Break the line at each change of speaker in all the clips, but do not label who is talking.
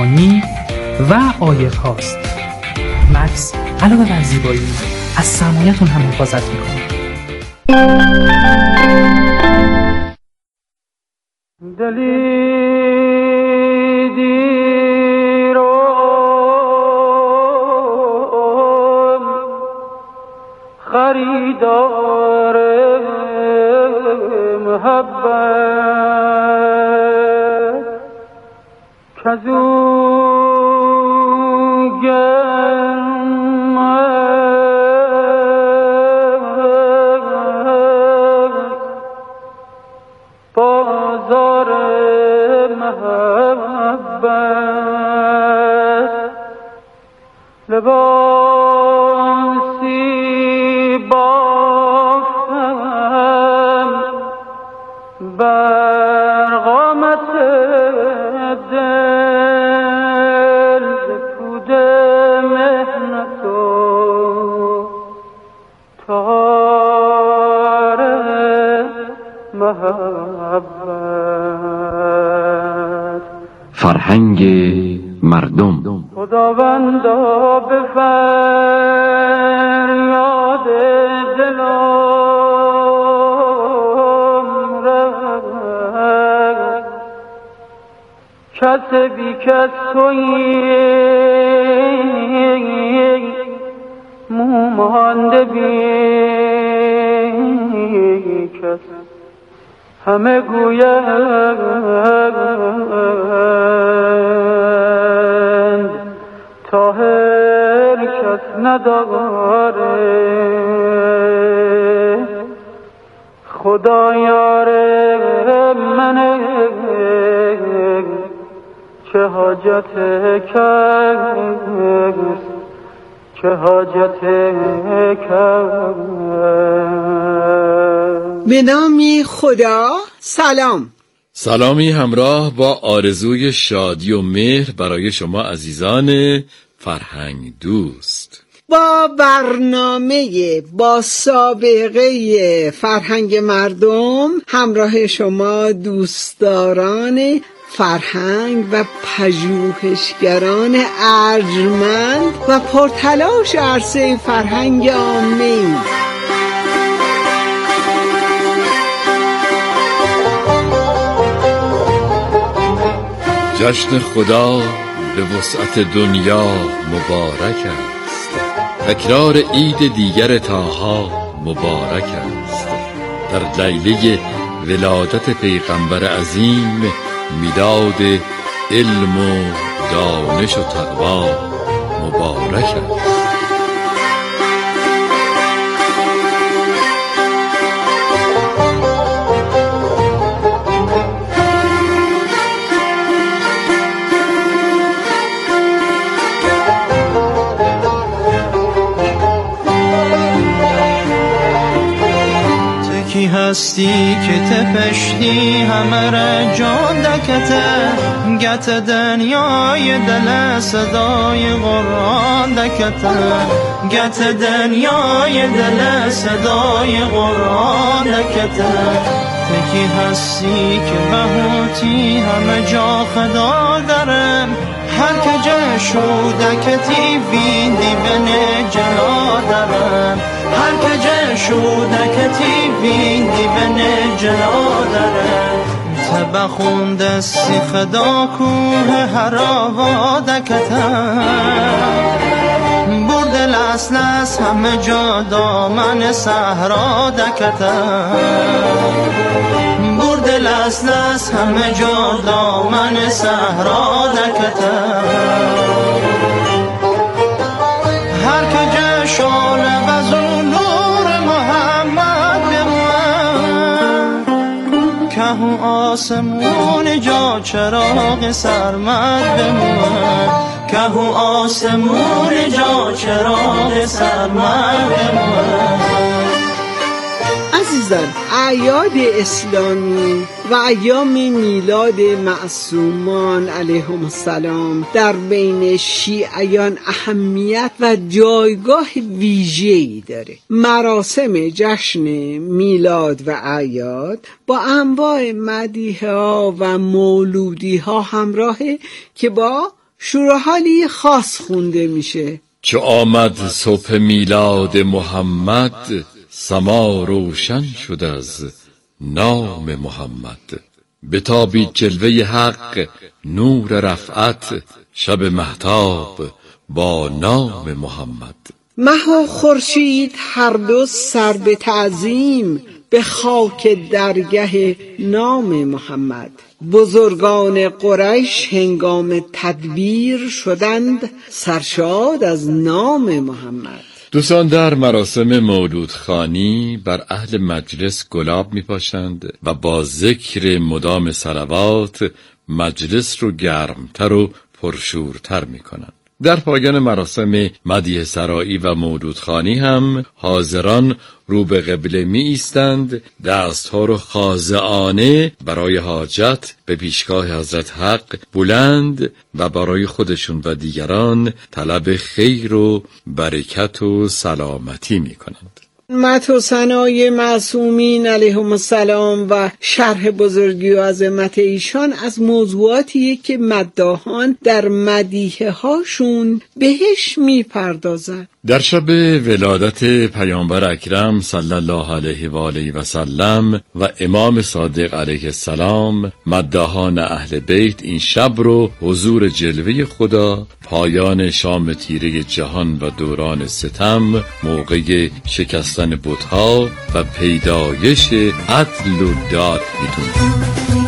و عایق هاست. مکس علاوه بر زیبایی از سرمایه‌تون هم حفاظت میکنه.
خریدار محبت کزو بازار محبت لباسی بافتم بر قامت دل پود مهنت و تار محبت.
فرهنگ مردم.
خداوندا به فریاد دلم رس کس بی کس تویی مومانده بی کس همه گویند طاهر کس نداره خدا یار منه چه حاجت کس چه حاجت کس.
به نام خدا.
سلامی همراه با آرزوی شادی و مهر برای شما عزیزان فرهنگ دوست.
با برنامه با سابقه فرهنگ مردم همراه شما دوستداران فرهنگ و پژوهشگران ارجمند و پرتلاش عرصه فرهنگ عامه‌ایم.
جشن خدا به وسعت دنیا مبارک است. تکرار عید دیگر طاها مبارک است. در لیله ولادت پیغمبر عظیم میلاد علم و دانش و تقوا مبارک است.
هستی که تپشتی همه را جان دکته گت دنیای دل صدای قرآن دکته گت دنیای دل صدای قرآن دکته تکی هستی که بهوتی همه جا خدا دارم هر که جا شودکتی ویندی بنه جلا دارم هر که جا شودکتی ویندی بنه جلا دارم تبخون دستی خدا کوه هراوا دکتم برد لس لس همه جا دامن صحرا دکتم برد لس لس همه جا دامن صحرا دکتم هر که جا شاله وزو نور محمد بمون که آسمون جا چراغ سرمد بمون که آسمون جا چراغ سرمد بمون.
عزیزان، اعیاد اسلامی و ایام میلاد معصومان علیهم السلام در بین شیعیان اهمیت و جایگاه ویژه‌ای داره. مراسم جشن میلاد و اعیاد با انواع مدیحه ها و مولودی ها همراهه که با شورحالی خاص خونده میشه.
چو آمد صبح میلاد محمد، سما روشن شد از نام محمد. بتابید جلوه حق نور رفعت، شب مهتاب با نام محمد.
مه و خورشید هر دو سر به تعظیم، به خاک درگه نام محمد. بزرگان قریش هنگام تدبیر شدند سرشاد از نام محمد.
دوستان، در مراسم مولود خوانی بر اهل مجلس گلاب می پاشند و با ذکر مدام صلوات مجلس رو گرمتر و پرشورتر می کنند. در پایان مراسم مدیح سرایی و مولود خوانی هم حاضران رو به قبله می ایستند، دستها رو خاضعانه برای حاجت به پیشگاه حضرت حق بلند و برای خودشون و دیگران طلب خیر و برکت و سلامتی می کنند.
مدح و ثنای معصومین علیهم السلام و شرح بزرگی و عظمت ایشان از موضوعاتیه که مداحان در مدیحه هاشون بهش میپردازن.
در شب ولادت پیامبر اکرم صلی الله علیه و آله و سلم و امام صادق علیه السلام، مداحان اهل بیت این شب رو حضور جلوه خدا، پایان شام تیره جهان و دوران ستم، موقع شکستن بت‌ها و پیدایش عدل و داد میدونن.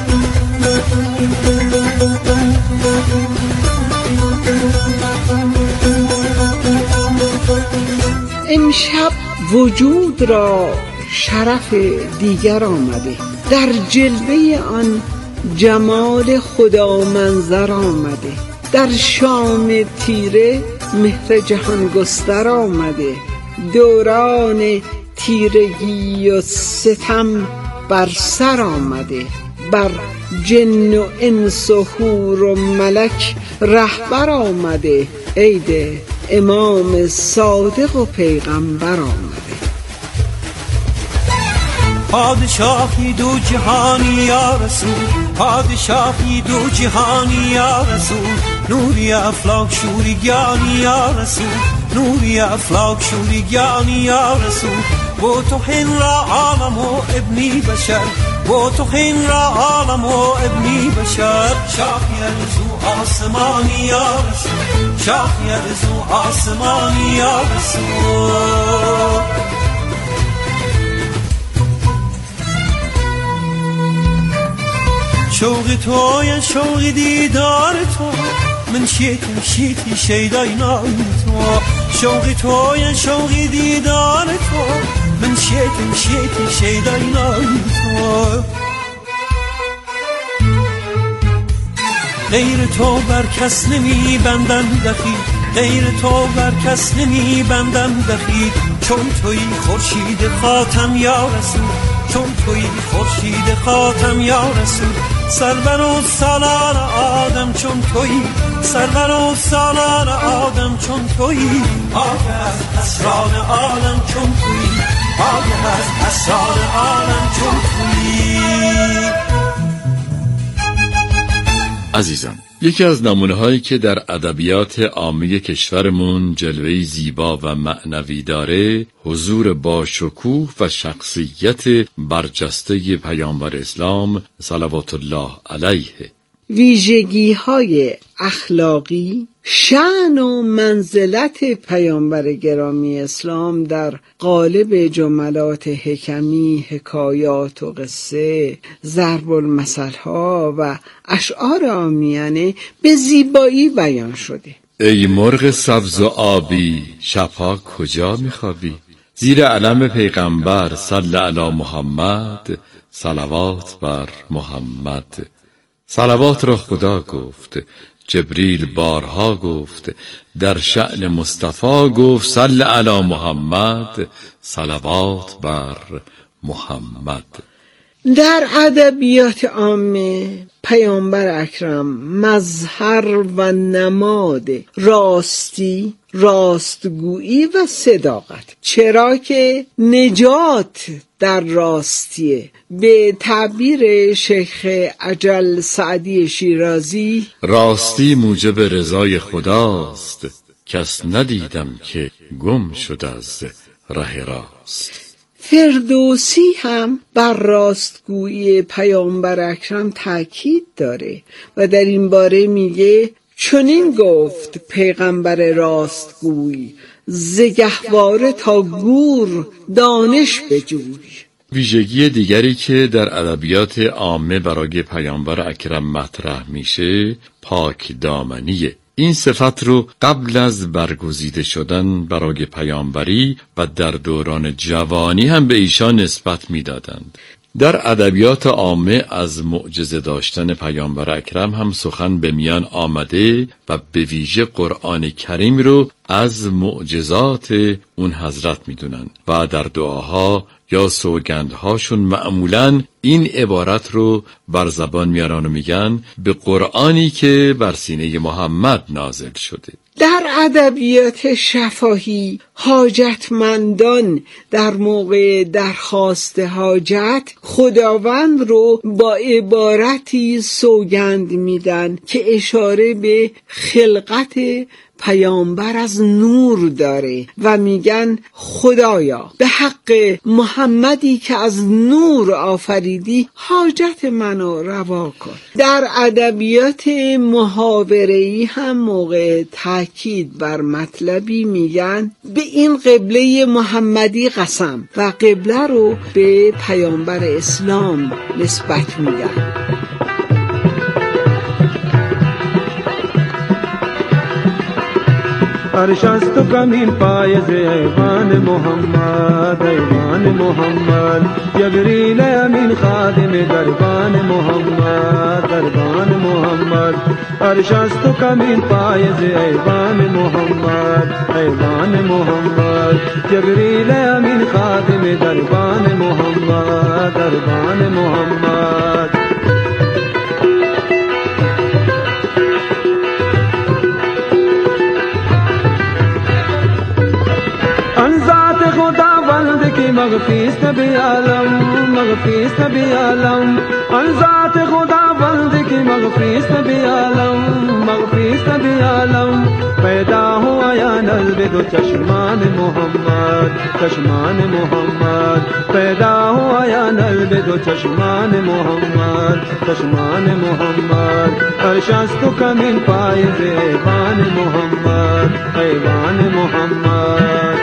امشب وجود را شرف دیگر آمده، در جلوه آن جمال خدا منظر آمده. در شام تیره مهر جهان گستر آمده، دوران تیرگی و ستم بر سر آمده. بر جن و انس و حور و ملک رهبر آمده، عید امام صادق و پیغمبر آمده.
پادشاهی دو جهانی یا رسول، پادشاهی دو جهانی یا رسول، نوری افلاک شوری گیانی یا رسول، نوری افلاک شوری گیانی یا رسول. با تو هن را عالم و ابنی بشر، با تو هن را عالم و ابنی بشر. شاخی ارزو آسمانی یا رسول، شاخی ارزو آسمانی یا رسول. شوق تو یا شوق دیدار تو، من شیتی شیدای نام تو. شوق تو یا شوق دیدار تو، من شیتی شیدای نام تو. غیر تو بر کس نمی بندم دخی، غیر تو بر کس نمی بندم دخی. چون توی خورشید خاتم یا رسول، چون توی خورشید خاتم یا رسول. سرور و سالار آدم چون توی، سرور و سالار آدم چون توی. آگه از اسرار عالم چون توی، آگه از اسرار عالم چون توی.
عزیزان، یکی از نمونه هایی که در ادبیات عامی کشورمون جلوه‌ای زیبا و معنوی داره، حضور با شکوه و شخصیت برجسته پیامبر اسلام صلوات الله علیه.
ویژگی‌های اخلاقی، شأن و منزلت پیامبر گرامی اسلام در قالب جملات حکمی، حکایات و قصه، ضرب المثل‌ها و اشعار عامیانه به زیبایی بیان شده.
ای مرغ سبز و آبی، شبها کجا میخوابی؟ زیر علم پیغمبر صلی علی محمد، صلوات بر محمد. صلوات را خدا گفت، جبریل بارها گفت، در شأن مصطفی گفت صلی علی محمد، صلوات بر محمد.
در ادبیات عامه پیامبر اکرم مظهر و نماد راستی، راستگویی و صداقت، چرا که نجات در راستیه. به تعبیر شیخ اجل سعدی شیرازی،
راستی موجب رضای خداست، کس ندیدم که گم شد از ره راست.
فردوسی هم بر راستگویی پیامبر اکرم تاکید داره و در این باره میگه چنین گفت پیغمبر راستگوی، ز گهواره تا گور دانش بجوی.
ویژگی دیگری که در ادبیات عامه برای پیامبر اکرم مطرح میشه پاک دامنیه. این صفت رو قبل از برگزیده شدن برای پیامبری و در دوران جوانی هم به ایشان نسبت میدادند. در ادبیات عامه از معجزه داشتن پیامبر اکرم هم سخن به میان آمده و به ویژه قرآن کریم رو از معجزات اون حضرت میدونن و در دعاها یا سوگندهاشون معمولاً این عبارت رو بر زبان میارن و میگن به قرآنی که بر سینه محمد نازل شده.
در ادبیات شفاهی حاجتمندان در موقع درخواست حاجت خداوند رو با عبارتی سوگند میدن که اشاره به خلقت پیامبر از نور داره و میگن خدایا به حق محمدی که از نور آفریدی حاجت منو روا کن. در ادبیات محاوره‌ای هم موقع تاکید بر مطلبی میگن به این قبله محمدی قسم و قبله رو به پیامبر اسلام نسبت میدن.
عرش است و کمین پایز ایوان محمد، ایوان محمد، جبریل امین خادم دربان محمد، دربان محمد. عرش است و کمین پایز ایوان محمد، ایوان محمد، جبریل امین خادم دربان محمد، دربان محمد. مغفیست بی عالم، مغفیست بی عالم، آن ذات خداوند کی مغفیست بی عالم، مغفیست بی عالم. پیدا ہوا یا نزد دو چشمان محمد، چشمان محمد. پیدا ہوا یا نزد دو چشمان محمد، چشمان محمد. عرش است و کمین پایز ایوان محمد، ایوان محمد.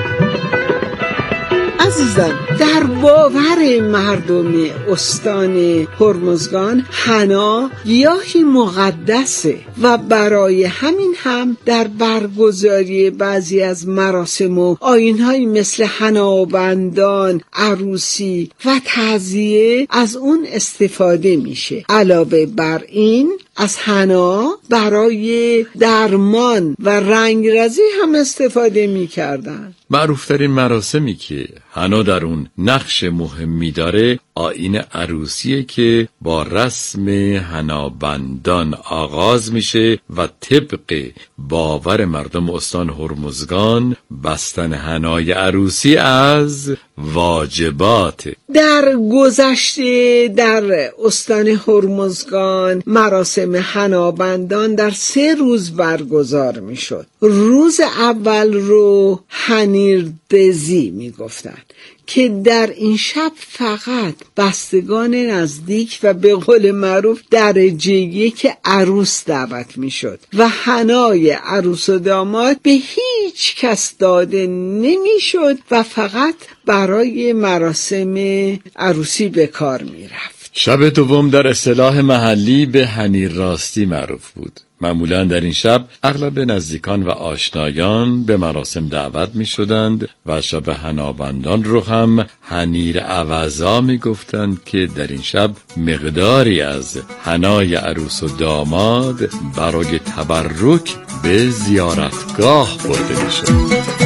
عزیزان، در باور مردم استان هرمزگان حنا گیاهی مقدسه و برای همین هم در برگزاری بعضی از مراسم و آیین‌های مثل حنابندان، عروسی و تعزیه از اون استفاده میشه. علاوه بر این از حنا برای درمان و رنگرزی هم استفاده میکردن.
معروفترین مراسمی که حنا در اون نقش مهمی داره آیین عروسیه که با رسم حنابندان آغاز میشه و طبق باور مردم استان هرمزگان بستن حنای عروسی از واجبات.
در گذشته در استان هرمزگان مراسم حنابندان در 3 روز برگزار میشد. روز اول رو حنیردزی میگفتن که در این شب فقط بستگان نزدیک و به قول معروف درجه 1 عروس دعوت میشد و حنای عروس و داماد به هیچ کس داده نمیشد و فقط برای مراسم عروسی به کار میرفت.
شب دوم در اصطلاح محلی به حنیر راستی معروف بود. معمولا در این شب اغلب نزدیکان و آشنایان به مراسم دعوت می شدند و شب حنابندان رو هم حنیر عوضا می گفتند که در این شب مقداری از حنای عروس و داماد برای تبرک به زیارتگاه برده می شد.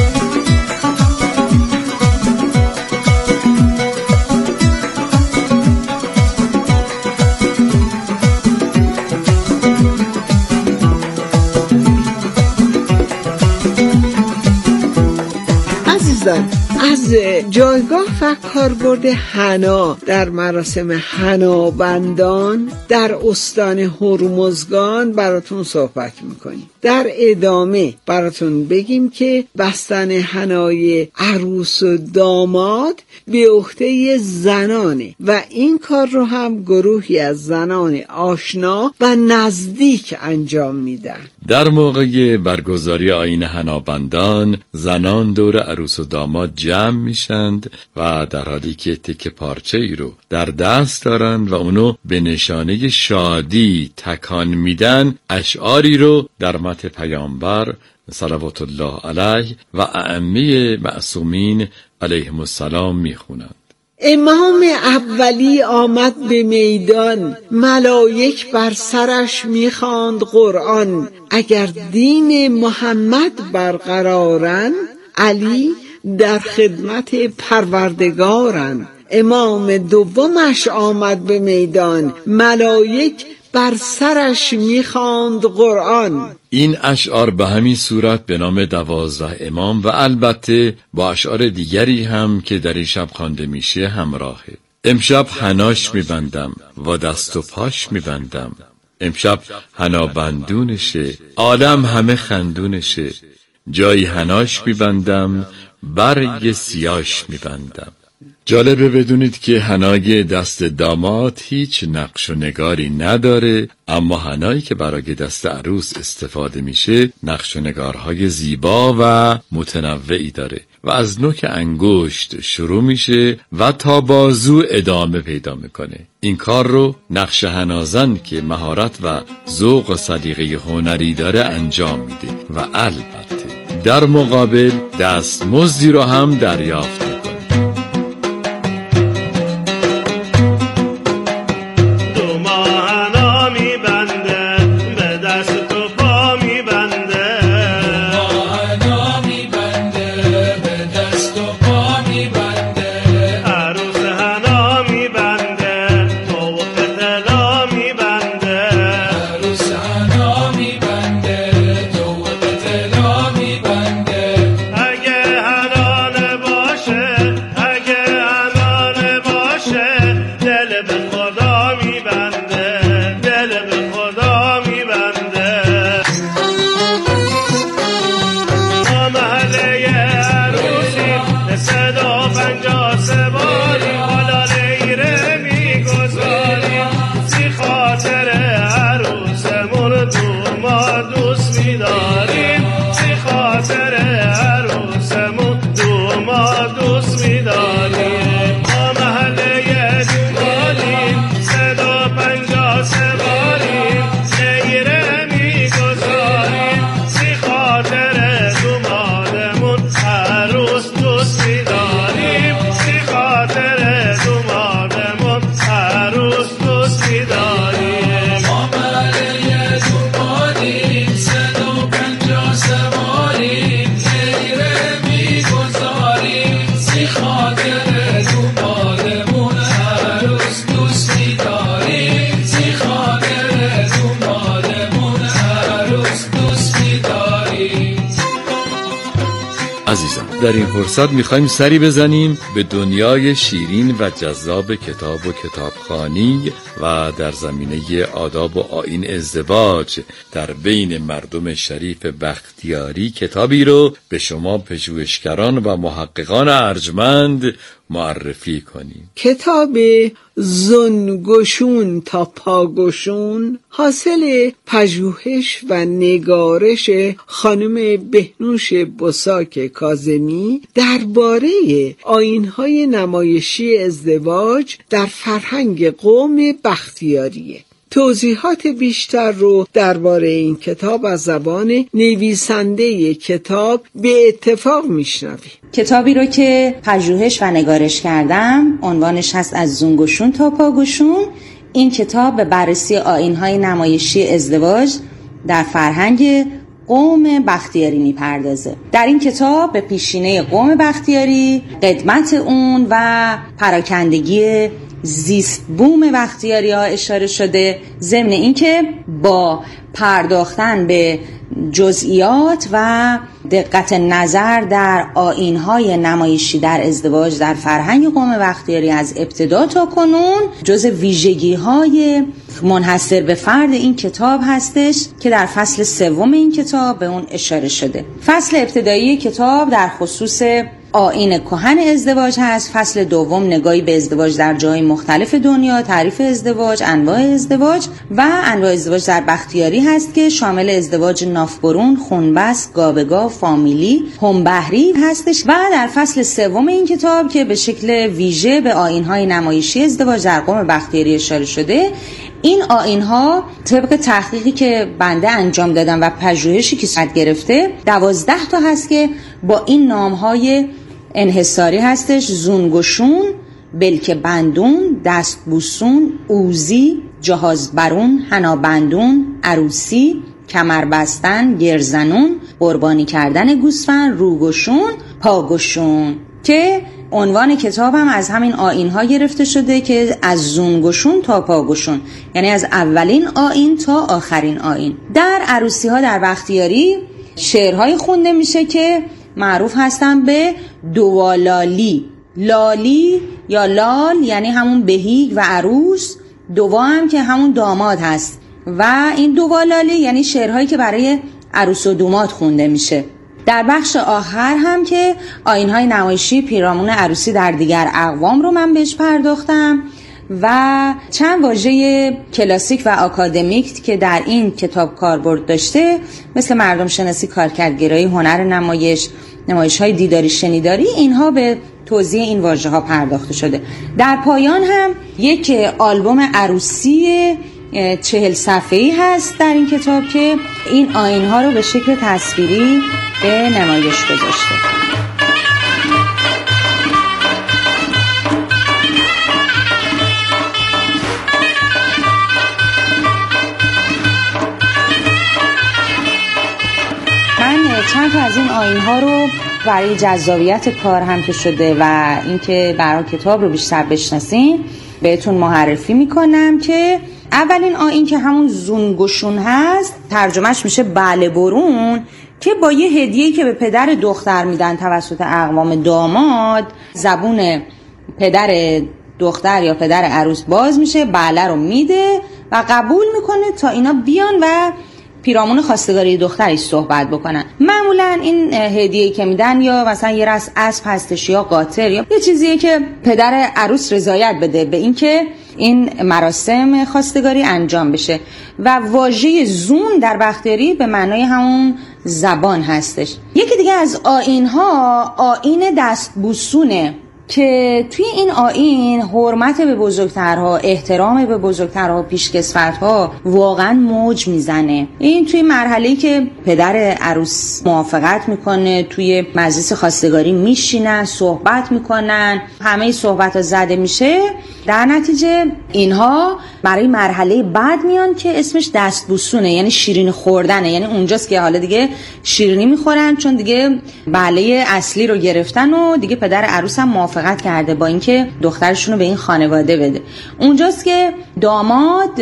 عزیزان، از جایگاه و کاربرد حنا در مراسم حنابندان در استان هرمزگان براتون صحبت میکنیم. در ادامه براتون بگیم که بستن حنای عروس و داماد به عهده زنانه و این کار رو هم گروهی از زنان آشنا و نزدیک انجام میدن.
در موقع برگزاری آیین حنابندان زنان دور عروس و داماد جمع میشند و در حالی که تکه پارچه ای رو در دست دارن و اونو به نشانه شادی تکان میدن، اشعاری رو در مدح پیامبر صلوات الله علیه و ائمه معصومین علیهم السلام میخونند.
امام اولی آمد به میدان، ملائک بر سرش میخواند قرآن. اگر دین محمد برقرارن، علی در خدمت پروردگارن. امام دومش آمد به میدان، ملائک بر سرش میخواند قرآن.
این اشعار به همین صورت به نام 12 امام و البته با اشعار دیگری هم که در این شب خوانده میشه همراهه. امشب حناش میبندم و دست و پاش میبندم، امشب حنا بندونشه، عالم همه خندونشه، جایی حناش میبندم، برگ سیاش میبندم. جالبه بدونید که حنای دست داماد هیچ نقش و نگاری نداره، اما حنایی که برای دست عروس استفاده میشه نقش و نگارهای زیبا و متنوعی داره و از نوک انگشت شروع میشه و تا بازو ادامه پیدا میکنه. این کار رو نقش حنازن که مهارت و ذوق و سلیقه هنری داره انجام میده و البته در مقابل دستمزدی رو هم دریافت میکنه. عزیزان، در این فرصت میخوایم سری بزنیم به دنیای شیرین و جذاب کتاب و کتابخوانی و در زمینه آداب و آیین ازدواج در بین مردم شریف بختیاری، کتابی رو به شما پژوهشگران و محققان ارجمند معرفی کنیم.
کتاب زنگشون تا پاگشون حاصل پژوهش و نگارش خانم بهنوش بساک کاظمی درباره آیین‌های نمایشی ازدواج در فرهنگ قوم بختیاریه. توضیحات بیشتر رو درباره این کتاب از زبان نویسنده کتاب به اتفاق میشنویم.
کتابی رو که پژوهش و نگارش کردم عنوانش هست از زنگشون تا پاگشون. این کتاب به بررسی آیین‌های نمایشی ازدواج در فرهنگ قوم بختیاری میپردازه. در این کتاب به پیشینه قوم بختیاری، قدمت اون و پراکندگی زیست بوم بختیاری ها اشاره شده، ضمن اینکه با پرداختن به جزئیات و دقت نظر در آیین‌های نمایشی در ازدواج در فرهنگ قوم بختیاری از ابتدا تا کنون جز ویژگی‌های منحصر به فرد این کتاب هستش که در فصل 3 این کتاب به اون اشاره شده. فصل ابتدایی کتاب در خصوص آیین کهن ازدواج هست. فصل 2 نگاهی به ازدواج در جای مختلف دنیا، تعریف ازدواج، انواع ازدواج و انواع ازدواج در بختیاری هست که شامل ازدواج نافبرون، خونبس، گاوگاو، فامیلی، همبهری هستش. و در فصل 3 این کتاب که به شکل ویژه به آیین‌های نمایشی ازدواج در قوم بختیاری اشاره شده، این آیین‌ها طبق تحقیقی که بنده انجام دادم و پژوهشی که صورت گرفته 12 تا هست که با این نام‌های انحصاری هستش: زونگشون، بلک بندون، دستبوسون، اوزی، جهازبرون، حنابندون، عروسی، کمربستن، گرزنون، قربانی کردن گوسفند، روگشون، پاگشون، که عنوان کتاب هم از همین آیین‌ها گرفته شده که از زونگشون تا پاگشون، یعنی از اولین آیین تا آخرین آیین. در عروسی‌ها در بختیاری شعرهای خونده میشه که معروف هستن به دوالالی. لالی یا لال یعنی همون بهیگ و عروس، دوا هم که همون داماد هست و این دوالالی یعنی شعرهایی که برای عروس و داماد خونده میشه. در بخش آخر هم که آیین‌های نمایشی پیرامون عروسی در دیگر اقوام رو من بهش پرداختم و چند واژه کلاسیک و آکادمیک که در این کتاب کاربرد داشته، مثل مردم شناسی، کارکردگرایی، هنر نمایش‌های دیداری شنیداری، اینها به توضیح این واژه‌ها پرداخته شده. در پایان هم یک آلبوم عروسی 40 صفحه‌ای هست در این کتاب که این آیین‌ها رو به شکل تصویری به نمایش گذاشته. چند تا از این آیین‌ها رو برای جذابیت کار هم که شده و اینکه برای کتاب رو بیشتر بشناسین بهتون معرفی میکنم که اولین آیین که همون زونگشون هست، ترجمهش میشه بله برون، که با یه هدیه‌ای که به پدر دختر میدن توسط اقوام داماد، زبون پدر دختر یا پدر عروس باز میشه، بله رو میده و قبول میکنه تا اینا بیان و پیرامون خواستگاری دختری صحبت بکنن. معمولا این هدیه‌ای که میدن یا مثلا یه رس اسب هستش یا قاطر یا یه چیزیه که پدر عروس رضایت بده به این که این مراسم خواستگاری انجام بشه. و واژه زون در بختیاری به معنای همون زبان هستش. یکی دیگه از آیین‌ها آیین دستبوسونه که توی این آیین حرمت به بزرگترها، احترام به بزرگترها، پیشکسوت‌ها واقعا موج میزنه. این توی مرحله‌ای که پدر عروس موافقت میکنه، توی مجلس خواستگاری میشینن، صحبت میکنن، همه صحبت‌ها زده میشه، در نتیجه اینها برای مرحله بعد میان که اسمش دستبوسونه، یعنی شیرینی خوردنه. یعنی اونجاست که حالا دیگه شیرینی میخورن چون دیگه بله اصلی رو گرفتن و دیگه پدر عروس هم موافقت کرده با اینکه دخترشون رو به این خانواده بده. اونجاست که داماد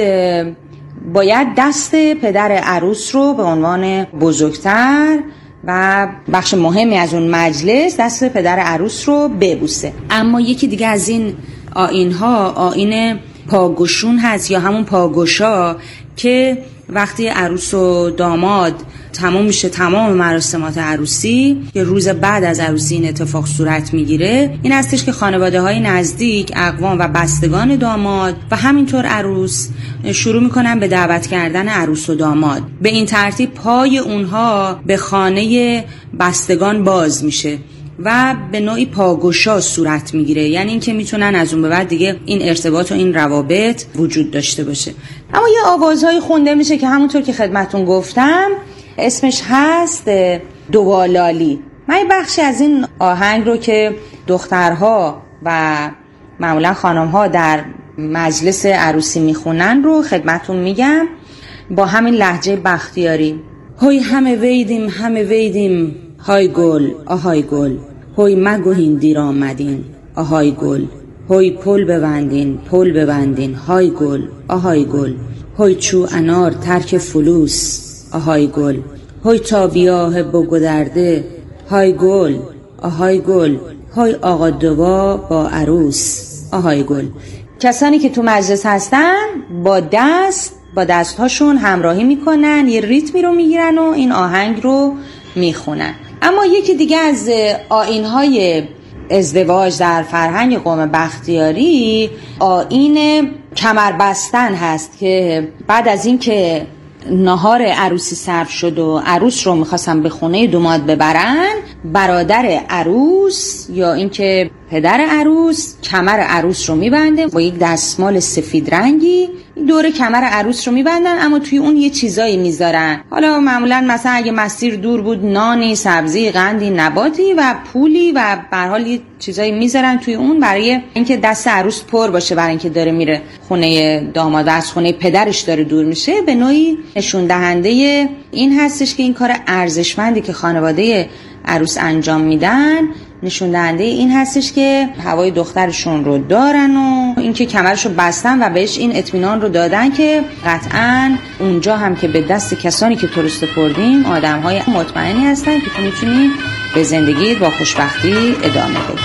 باید دست پدر عروس رو به عنوان بزرگتر و بخش مهمی از اون مجلس دست پدر عروس رو ببوسه. اما یکی دیگه از این آیین‌ها آیین پاگشون هست یا همون پاگشا، که وقتی عروس و داماد تمام میشه، تمام مراسمات عروسی، که روز بعد از عروسی این اتفاق صورت میگیره، این هستش که خانواده های نزدیک، اقوام و بستگان داماد و همینطور عروس شروع میکنن به دعوت کردن عروس و داماد. به این ترتیب پای اونها به خانه بستگان باز میشه و به نوعی پاگشا صورت میگیره، یعنی این که میتونن از اون به بعد دیگه این ارتباط و این روابط وجود داشته باشه. اما یه آوازهایی خونده میشه که همونطور که خدمتون گفتم اسمش هست دوالالی. من یه بخشی از این آهنگ رو که دخترها و معمولا خانمها در مجلس عروسی میخونن رو خدمتون میگم با همین لهجه بختیاری. هوی همه ویدیم های گل آهای گل، هوی مگوهین دیر آمدین آهای گل، هوی پل ببندین های گل آهای گل، هوی چو انار ترک فلوس آهای گل، هوی تا بیاه بگدرده های گل آهای گل، های آقا دوا با عروس آهای گل. کسانی که تو مجلس هستن با دستهاشون همراهی میکنن، یه ریتمی رو میگیرن و این آهنگ رو میخونن. اما یکی دیگه از آیین‌های ازدواج در فرهنگ قوم بختیاری آیین کمربستن هست که بعد از این که نهار عروسی صرف شد و عروس رو میخواستن به خونه دوماد ببرن، برادر عروس یا اینکه پدر عروس کمر عروس رو میبنده با یک دستمال سفید رنگی، دور کمر عروس رو میبندن، اما توی اون یه چیزایی میذارن. حالا معمولا مثلا اگه مسیر دور بود نانی، سبزی، قندی، نباتی و پولی و به هر حال یه چیزایی میذارن توی اون برای اینکه دست عروس پر باشه، برای اینکه داره میره خونه داماد، از خونه پدرش داره دور میشه. به نوعی نشون دهنده این هستش که این کار ارزشمندی که خانواده عروس انجام میدن نشون دهنده این هستش که هوای دخترشون رو دارن و اینکه کمرشو بستن و بهش این اطمینان رو دادن که قطعاً اونجا هم که به دست کسانی که تو رو سپردیم آدم‌های مطمئنی هستن که تو میتونی به زندگیت با خوشبختی ادامه بدی.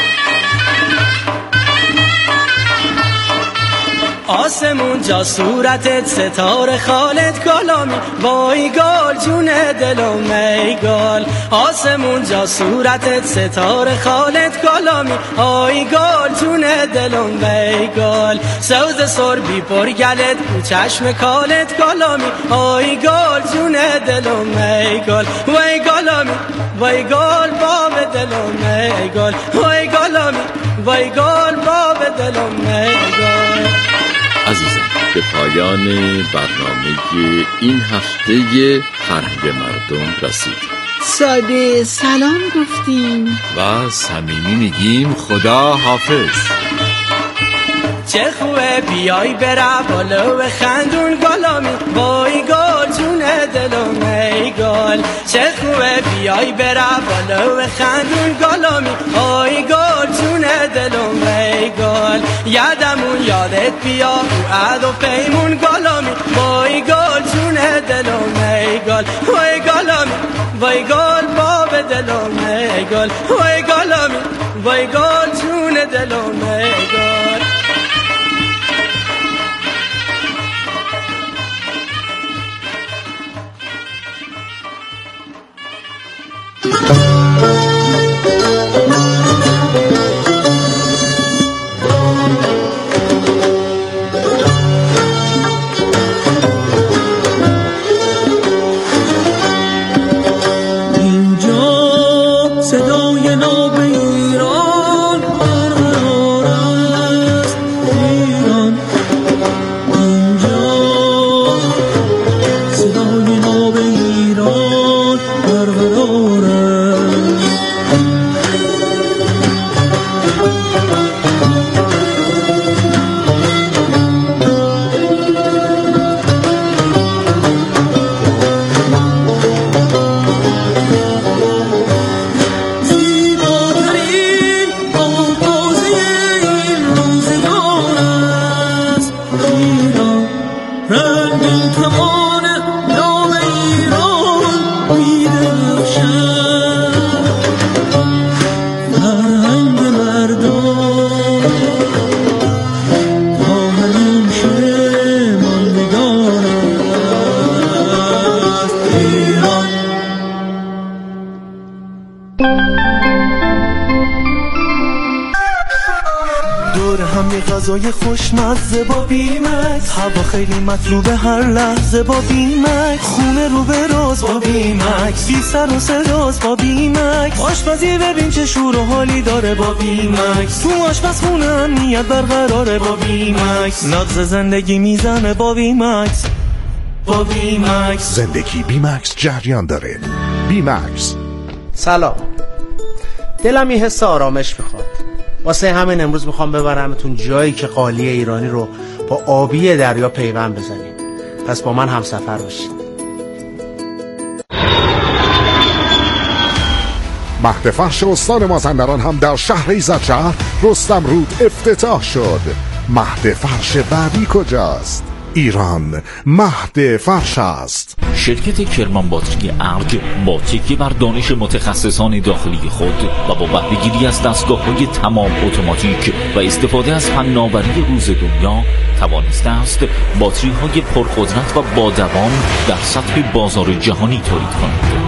آسمون جا صورتت ستاره خالت کلامی، وای گل جون دلم ای گل. آسمون جا صورتت ستاره خالت کلامی، وای گل جون دلم ای گل. سوز سربی پر گلت و چشم کالت کلامی، وای گل جون دلم ای گل. وای گلامی وای گل باب دلم ای گل، وای گلامی وای گل باب دلم ای گل.
عزیزان به پایان برنامه این هفته فرهنگ مردم رسید.
ساده سلام گفتیم
و صمیمی میگیم خدا حافظ.
چه خوبه بیای برا بالا و خندون گلامی، وای گل جون دلم ای گل. چه خوبه بیای برا بالا و خندون گلامی، وای گل جون دلم ای گل. یادمون یادت بیا و عهد و پیمون گلامی، وای گل جون دلم ای گل. وای گلامی وای گل باب دلم ای گل، وای گلامی وای گل جون دلم ای گل.
غذای خوشمزه با بیمکس، هوا خیلی مطلوبه هر لحظه با بیمکس، خونه رو به راز با بیمکس، بی سر و صداست با بیمکس، آشپزی ببین چه شور و حالی داره با بیمکس، تو آشپزخونه امنیت برقراره با بیمکس، نبض زندگی میزنه با بیمکس. با بیمکس
زندگی بیمکس جریان داره. بیمکس.
سلام، دلم یه حس آرامش میخواد، واسه همین امروز میخوام ببرمتون جایی که قالی ایرانی رو با آبی دریا پیوند بزنیم. پس با من همسفر باشید.
مهد فرش استان مازندران هم در شهر ایزدشهر رستم رود افتتاح شد. مهد فرش بعدی کجاست؟ ایران مهد فرش است.
شرکت کرمان باتری ارگ با تکیه بر دانش متخصصان داخلی خود و با بهره‌گیری از دستگاه‌های تمام اتوماتیک و استفاده از فناوری روز دنیا توانسته است باتری‌های پرقدرت و با دوام در سطح بازار جهانی تولید کند.